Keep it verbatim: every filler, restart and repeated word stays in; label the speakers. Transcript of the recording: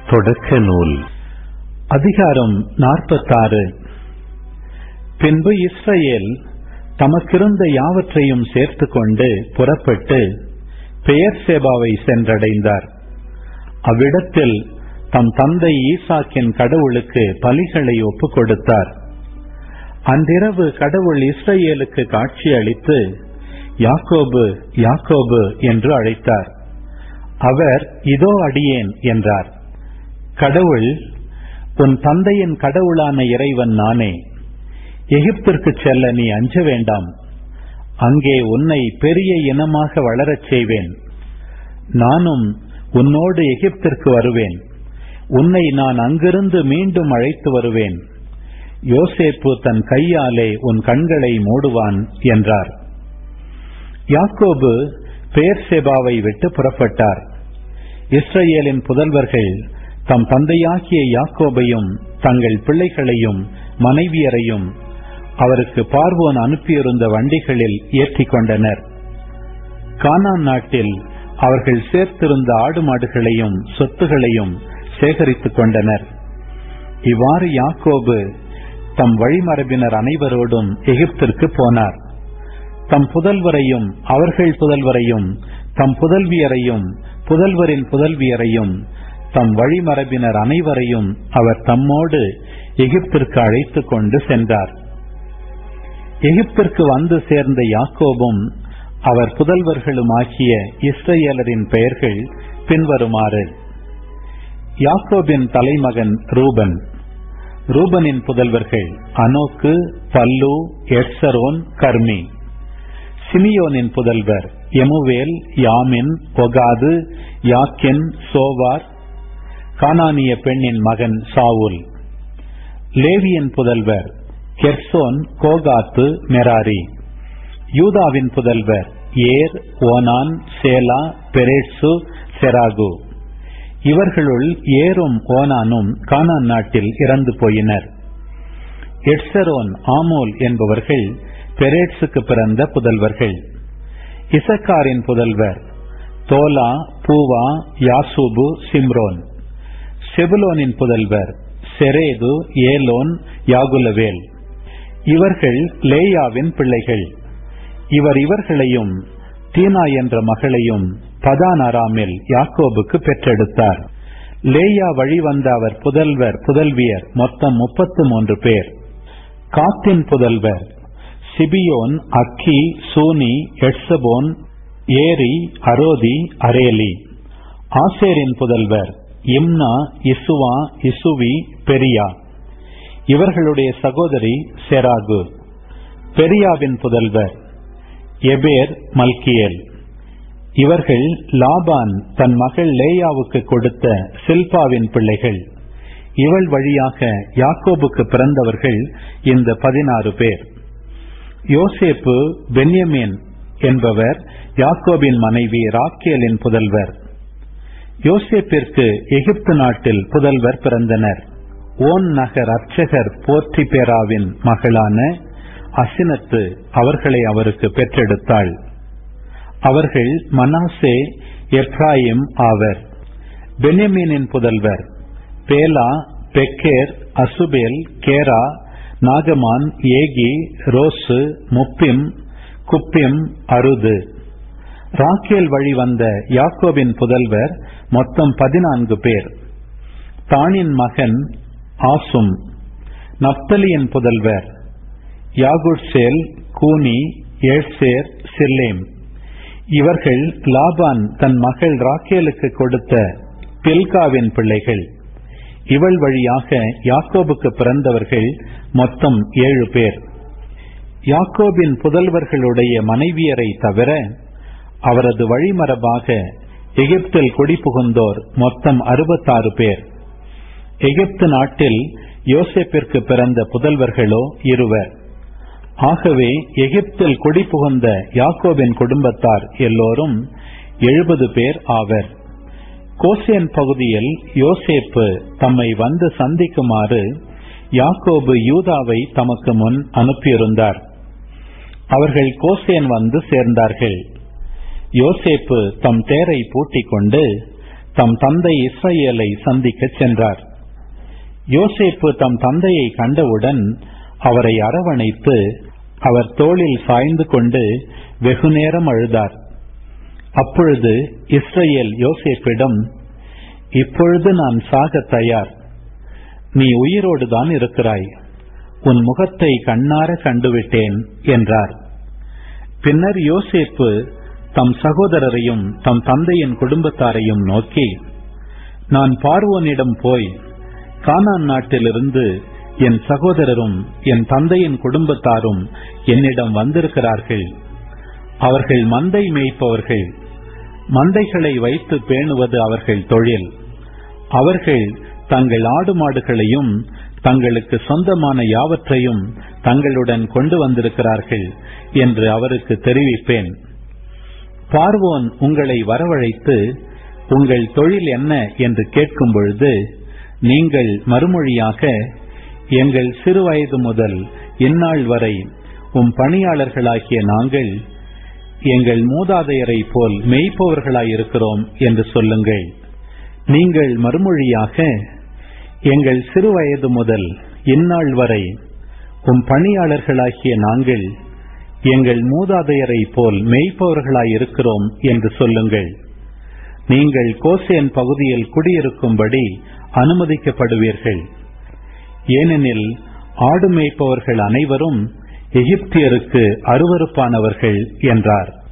Speaker 1: தொடக்க நூல் அதிகாரம் நாற்பத்தாறு. பின்பு இஸ்ரவேல் தமக்கிருந்த யாவற்றையும் சேர்த்து கொண்டு புறப்பட்டு பெயர்சேபாவை சென்றடைந்தார். அவ்விடத்தில் தம் தந்தை ஈசாக்கின் கடவுளுக்கு பலிகளை ஒப்புக் கொடுத்தார். அன்றிரவு கடவுள் இஸ்ரவேலுக்கு காட்சி அளித்து யாக்கோபு யாக்கோபு என்று அழைத்தார். அவர் இதோ அடியேன் என்றார். கடவுள், உன் தந்தையின் கடவுளான இறைவன் நானே. எகிப்திற்கு செல்ல நீ அஞ்ச வேண்டாம். அங்கே உன்னை பெரிய இனமாக வளரச் செய்வேன். நானும் உன்னோடு எகிப்திற்கு வருவேன். உன்னை நான் அங்கிருந்து மீண்டும் அழைத்து வருவேன். யோசேப்பு தன் கையாலே உன் கண்களை மூடுவான் என்றார். யாக்கோபு பெயர்சேபாவை விட்டு புறப்பட்டார். இஸ்ரவேலின் புதல்வர்கள் தம் தந்தையாகிய யாக்கோபையும் தங்கள் பிள்ளைகளையும் மனைவியரையும் அவருக்கு பார்வோன் அனுப்பியிருந்த வண்டிகளில் ஏற்றிக் கொண்டனர். கானான் நாட்டில் அவர்கள் சேர்த்திருந்த ஆடு மாடுகளையும் சொத்துகளையும் சேகரித்துக் கொண்டனர். இவ்வாறு யாக்கோபு தம் வழிமரபினர் அனைவரோடும் எகிப்திற்கு போனார். தம் புதல்வரையும் அவர்கள் புதல்வரையும் தம் புதல்வியரையும் புதல்வரின் புதல்வியரையும் தம் வழிமரபினர் அனைவரையும் அவர் தம்மோடு எகிப்திற்கு அழைத்துக் கொண்டு சென்றார். எகிப்திற்கு வந்து சேர்ந்த யாக்கோபும் அவர் புதல்வர்களும் ஆகிய இஸ்ரவேலரின் பெயர்கள் பின்வருமாறு. யாக்கோபின் தலைமகன் ரூபன். ரூபனின் புதல்வர்கள் அனோக்கு, பல்லு, எட்சரோன், கர்மி. சிமியோனின் புதல்வர் எமுவேல், யாமின், ஒகாது, யாக்கின், சோவார். கானானிய பெண்ணின் மகன் சாவுல். லேவியின் புதல்வர் கெர்சோன், கோகாத்து, மெராரி. யூதாவின் புதல்வர் ஏர், ஓனான், சேலா, பெரேட்சு, செராகு. இவர்களுள் ஏரும் ஓனானும் கானான் நாட்டில் இறந்து போயினர். எட்சரோன், ஆமோல் என்பவர்கள் பெரேட்சுக்கு பிறந்த புதல்வர்கள். இசக்காரின் புதல்வர் தோலா, பூவா, யாசூபு, சிம்ரோன். செபுலோனின் புதல்வர் செரேது, ஏலோன், யாகுலவேல். இவர்கள் லேயாவின் பிள்ளைகள். இவர் இவர்களையும் தீனா என்ற மகளையும் பதான் அராமில் யாக்கோபுக்கு பெற்றெடுத்தார். லேயா வழிவந்த அவர் புதல்வர் புதல்வியர் மொத்தம் முப்பத்து மூன்று பேர். காத்தின் புதல்வர் சிபியோன், அக்கி, சூனி, எட்சபோன், ஏரி, அரோதி, அரேலி. ஆசேரின் புதல்வர் இம்னா, இசுவா, இசுவி, பெரியா. இவர்களுடைய சகோதரி செராகு. பெரியாவின் புதல்வர் எபேர், மல்கியேல். இவர்கள் லாபான் தன் மகள் லேயாவுக்கு கொடுத்த சில்பாவின் பிள்ளைகள். இவள் வழியாக யாக்கோபுக்கு பிறந்தவர்கள் இந்த பதினாறு பேர். யோசேப்பு, பென்யமீன் என்பவர் யாக்கோபின் மனைவி ராக்கேலின் புதல்வர். யோசேப்பிற்கு எகிப்து நாட்டில் புதல்வர் பிறந்தனர். ஓன் நகர் அர்ச்சகர் போர்த்திபேராவின் மகளான அசினத்து அவர்களை அவருக்கு பெற்றெடுத்தாள். அவர்கள் மனாசே, எப்ராயிம் ஆவர். பென்யமீனின் புதல்வர் பேலா, பெக்கேர், அசுபேல், கேரா, நாகமான், Ehi, Rosh, Muppim, Huppim, Ard. Rachel வழி வந்த யாக்கோபின் புதல்வர் மொத்தம் பதினான்கு பேர். தானின் மகன் ஆசும். நப்தலியின் புதல்வர் யாகுட்சேல், கூனி, ஏழ்சேர், சில்லேம். இவர்கள் லாபான் தன் மகள் ராக்கேலுக்கு கொடுத்த பில்காவின் பிள்ளைகள். இவள் வழியாக யாக்கோபுக்கு பிறந்தவர்கள் மொத்தம் ஏழு பேர். யாக்கோபின் புதல்வர்களுடைய மனைவியரை தவிர அவரது வழிமரபாக எகிப்தில் குடிபுகுந்தோர் மொத்தம் அறுபத்தாறு பேர். எகிப்து நாட்டில் யோசேப்பிற்கு பிறந்த புதல்வர்களோ இருவர். ஆகவே எகிப்தில் குடிபுகுந்த யாக்கோபின் குடும்பத்தார் எல்லோரும் எழுபது பேர் ஆவர். கோசேன் பகுதியில் யோசேப்பு தம்மை வந்து சந்திக்குமாறு யாக்கோபு யூதாவை தமக்கு முன் அனுப்பியிருந்தார். அவர்கள் கோசேன் வந்து சேர்ந்தார்கள். யோசேப்பு தம் தேரை பூட்டிக் கொண்டு தம் தந்தை இஸ்ரவேலை சந்திக்கச் சென்றார். யோசேப்பு தம் தந்தையை கண்டவுடன் அவரை அரவணைத்து அவர் தோளில் சாய்ந்து கொண்டு வெகுநேரம் அழுதார். அப்பொழுது இஸ்ரவேல் யோசேப்பிடம், இப்பொழுது நான் சாக தயார், நீ உயிரோடுதான் இருக்கிறாய், உன் முகத்தை கண்ணார கண்டுவிட்டேன் என்றார். பின்னர் யோசேப்பு தம் சகோதரரையும் தம் தந்தையின் குடும்பத்தாரையும் நோக்கி, நான் பார்வோனிடம் போய் கானான் நாட்டிலிருந்து என் சகோதரரும் என் தந்தையின் குடும்பத்தாரும் என்னிடம் வந்திருக்கிறார்கள். அவர்கள் மந்தை மேய்ப்பவர்கள், மந்தைகளை வைத்து பேணுவது அவர்கள் தொழில். அவர்கள் தங்கள் ஆடு மாடுகளையும் தங்களுக்கு சொந்தமான யாவற்றையும் தங்களுடன் கொண்டு வந்திருக்கிறார்கள் என்று அவருக்கு தெரிவிப்பேன். பார்வோன் உங்களை வரவழைத்து உங்கள் தொழில் என்ன என்று கேட்கும் பொழுது நீங்கள் மறுமொழியாக, எங்கள் சிறு வயது முதல் இந்நாள் வரை உம் பணியாளர்களாகிய நாங்கள் எங்கள் மூதாதையரை போல் மேய்ப்பவர்களாயிருக்கிறோம் என்று சொல்லுங்கள். நீங்கள் மறுமொழியாக, எங்கள் சிறு வயது முதல் இந்நாள் வரை உம் பணியாளர்களாகிய நாங்கள் எங்கள் மூதாதையரை போல் மேய்ப்பவர்களாயிருக்கிறோம் என்று சொல்லுங்கள். நீங்கள் கோசேன் பகுதியில் குடியிருக்கும்படி அனுமதிக்கப்படுவீர்கள். ஏனெனில் ஆடு மேய்ப்பவர்கள் அனைவரும் எகிப்தியருக்கு அருவருப்பானவர்கள் என்றார்.